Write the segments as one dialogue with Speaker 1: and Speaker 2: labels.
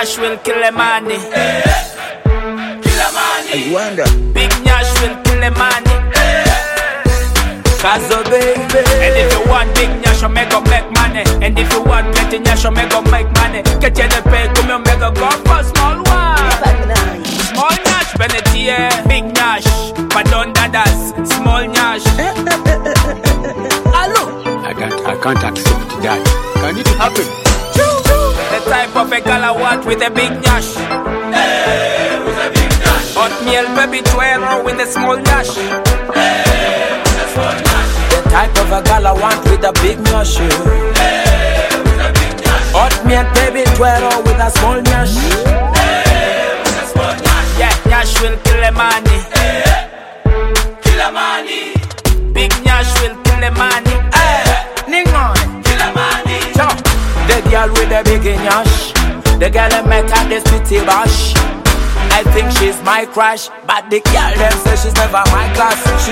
Speaker 1: Nyash will kill a money.
Speaker 2: Kill a money.
Speaker 3: I wonder.
Speaker 1: Big Nyash will kill a money. Cause baby. And if you want big Nyash, make go make money. And if you want plenty Nyash, make go make money. Get you the pay, come here, make go go for small one. Small Nyash, Benetia. Big Nyash, pardon dadas. Small Nyash. Hello.
Speaker 4: I can't accept that. Can it happen?
Speaker 1: The type of a girl I want with a big Nyash.
Speaker 2: Hey, with a big Nyash.
Speaker 1: Oatmeal baby 12 with a small Nyash.
Speaker 2: Hey, with a small Nyash.
Speaker 1: The type of a girl I want with a big Nyash.
Speaker 2: Hey, with a big Nyash.
Speaker 1: Oatmeal baby 12 with a small Nyash.
Speaker 2: Hey, with a small Nyash.
Speaker 1: Yeah, Nyash will kill a money.
Speaker 2: Hey, kill a money.
Speaker 1: Big Nyash will kill a money. Hey, Ningon.
Speaker 2: Kill a money.
Speaker 1: So, the girl with the big Nyash, the girl I met at the city bash. I think she's my crush, but the girl them say she's never my class. She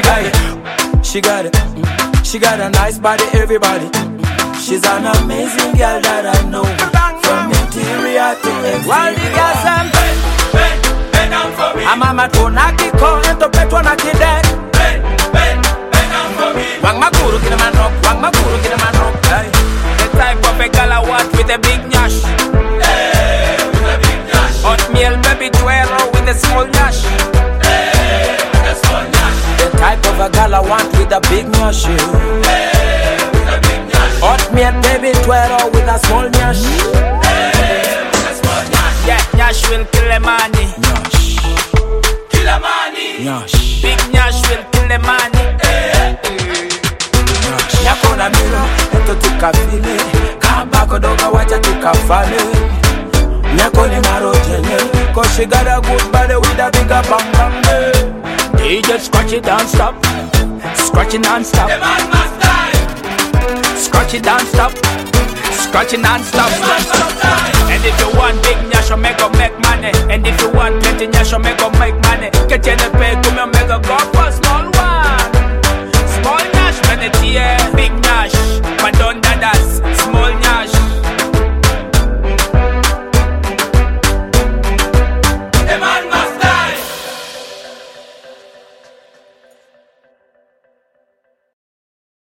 Speaker 1: got a nice body, everybody. She's an amazing girl that I know, from interior to exterior. While the girls them
Speaker 2: bend down for me.
Speaker 1: I'm a matonaki ko ento petonaki dead.
Speaker 2: Bend down for me.
Speaker 1: Wang maguru kina manok, wang maguru kina manok. The type of a girl I want with a big Nyash.
Speaker 2: Hey, with a big Nyash.
Speaker 1: Oatmeal baby 12 with a small Nyash.
Speaker 2: Hey, with a small Nyash.
Speaker 1: The type of a girl I want with a big Nyash.
Speaker 2: Hey, with a big Nyash.
Speaker 1: Oatmeal baby 12 with a small Nyash.
Speaker 2: Hey, with a small Nyash.
Speaker 1: Yeah, Nyash will kill a money.
Speaker 3: Nyash.
Speaker 2: Kill a money.
Speaker 3: Nyash.
Speaker 1: Big Nyash will kill a money. Nyako na milo, eto tukafile. Kabako doga wacha tukafale. Nyako ni marojene, cause she got a good body with a bigger bang bang. DJ scratch it don't stop, scratch it non-stop.
Speaker 2: The man must die.
Speaker 1: Scratch it don't stop, scratch it non-stop. And if you want big Nyash, make go make money. And if you want plenty Nyash, make go make money. Get you the pay,